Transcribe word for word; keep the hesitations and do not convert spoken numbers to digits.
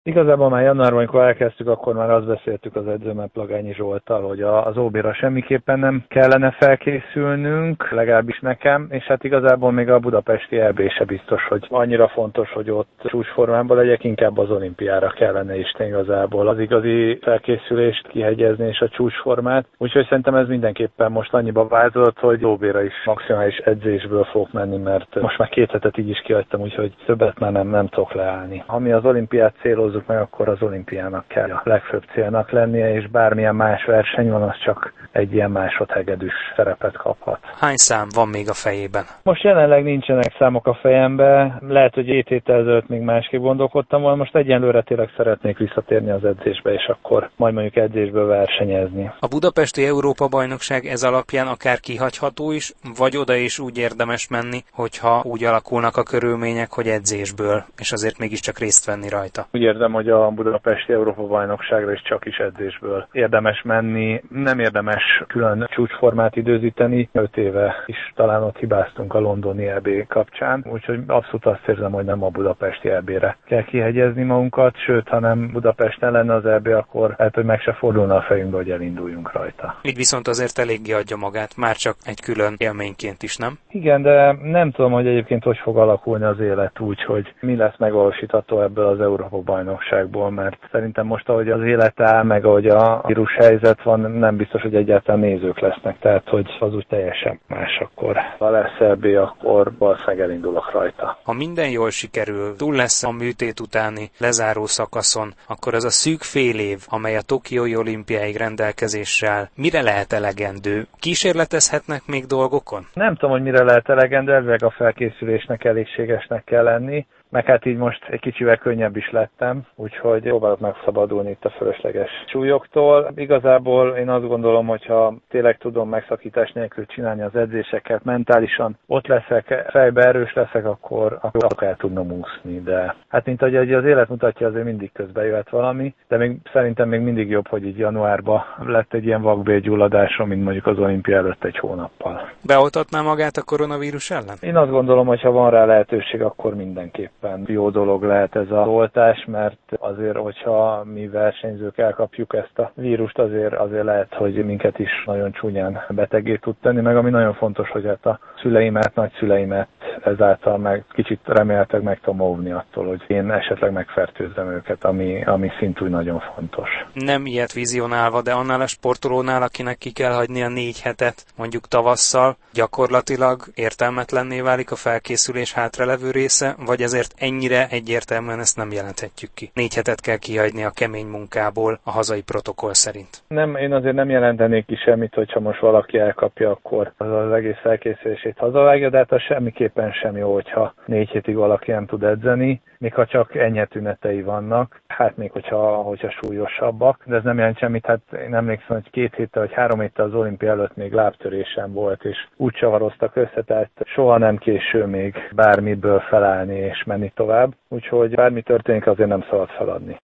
Igazából már januárban, amikor elkezdtük, akkor már azt beszéltük az edzőmmel, Plagányi Zsolttal, hogy az ó bé-ra semmiképpen nem kellene felkészülnünk, legalábbis nekem, és hát igazából még a budapesti é bé se biztos, hogy annyira fontos, hogy ott csúcsformában legyek, inkább az olimpiára kellene Isten igazából az igazi felkészülést kihegyezni és a csúcsformát. Úgyhogy szerintem ez mindenképpen most annyiba változott, hogy ó bé-ra is maximális edzésből fogok menni, mert most már két hetet így is kihagytam, úgyhogy többet már nem, nem tudok leállni. Ami az olimpiát céloz meg, akkor az olimpiának kell a legfőbb célnak lennie, és bármilyen más verseny van, az csak egy ilyen másodhegedűs szerepet kaphat. Hány szám van még a fejében? Most jelenleg nincsenek számok a fejembe, lehet, hogy hét héttel ezelőtt még másképp gondolkodtam volna, most egyenlőre tényleg szeretnék visszatérni az edzésbe, és akkor majd mondjuk edzésből versenyezni. A budapesti Európa-bajnokság ez alapján akár kihagyható is, vagy oda is úgy érdemes menni, hogyha úgy alakulnak a körülmények, hogy edzésből, és azért mégiscsak részt venni rajta. Úgy érzem, hogy a budapesti Európa-bajnokságra is csak is edzésből érdemes menni, nem érdemes külön csúcsformát időzíteni. Öt éve is talán ott hibáztunk a londoni é bé kapcsán, úgyhogy abszolút azt érzem, hogy nem a budapesti é bé-re kell kihegyezni magunkat, sőt, ha nem Budapesten lenne az é bé, akkor lehet, hogy meg se fordulna a fejünkbe, hogy elinduljunk rajta. Így viszont azért eléggé adja magát, már csak egy külön élményként is, nem? Igen, de nem tudom, hogy egyébként hogy fog alakulni az élet úgy, hogy mi lesz megvalósítható ebből az Európa-bajnokságból, mert szerintem most, ahogy az élet áll, meg ahogy a vírus helyzet van, nem biztos, hogy egyáltalán nézők lesznek, tehát hogy az úgy teljesen más akkor. Ha lesz é bé, akkor valószínűleg elindulok rajta. Ha minden jól sikerül, túl lesz a műtét utáni lezáró szakaszon, akkor az a szűk fél év, amely a Tokiói olimpiáig rendelkezésre áll, mire lehet elegendő? Kísérletezhetnek még dolgokon? Nem tudom, hogy mire lehet elegendő, elvileg a felkészülésnek elégségesnek kell lenni. Meg hát így most egy kicsivel könnyebb is lettem, úgyhogy próbálok megszabadulni itt a fölösleges súlyoktól. Igazából én azt gondolom, hogy ha tényleg tudom megszakítás nélkül csinálni az edzéseket, mentálisan ott leszek, fejbe erős leszek, akkor, akkor el tudnom úszni. De hát mint ahogy az élet mutatja, azért mindig közbe jöhet valami, de még szerintem még mindig jobb, hogy így januárban lett egy ilyen vakbélgyulladásom, mint mondjuk az olimpia előtt egy hónappal. Beoltatná magát a koronavírus ellen? Én azt gondolom, hogy ha van rá lehetőség, akkor mindenképp jó dolog lehet ez a oltás, mert azért, hogyha mi versenyzők elkapjuk ezt a vírust, azért, azért lehet, hogy minket is nagyon csúnyán beteggé tud tenni, meg ami nagyon fontos, hogy hát a szüleimet, nagyszüleimet ezáltal meg kicsit remélhetőleg meg tudom óvni attól, hogy én esetleg megfertőzzem őket, ami, ami szintúgy nagyon fontos. Nem ilyet vizionálva, de annál a sportolónál, akinek ki kell hagyni a négy hetet, mondjuk tavasszal, gyakorlatilag értelmetlenné válik a felkészülés hátralevő része, vagy ezért ennyire egyértelműen ezt nem jelenthetjük ki. Négy hetet kell kihagyni a kemény munkából a hazai protokoll szerint. Nem, én azért nem jelentenék ki semmit, hogyha most valaki elkapja, akkor az, az egész felkészülését hazavágja, de hát az semmiképpen sem jó, hogyha négy hétig valaki nem tud edzeni, még ha csak enyhe tünetei vannak, hát még hogyha, hogyha súlyosabbak, de ez nem jelent semmit, hát én emlékszem, hogy két héttel vagy három héttel az olimpia előtt még lábtörésem volt, és úgy csavaroztak össze, tehát soha nem késő még bármiből felállni és menni tovább, úgyhogy bármi történik, azért nem szabad feladni.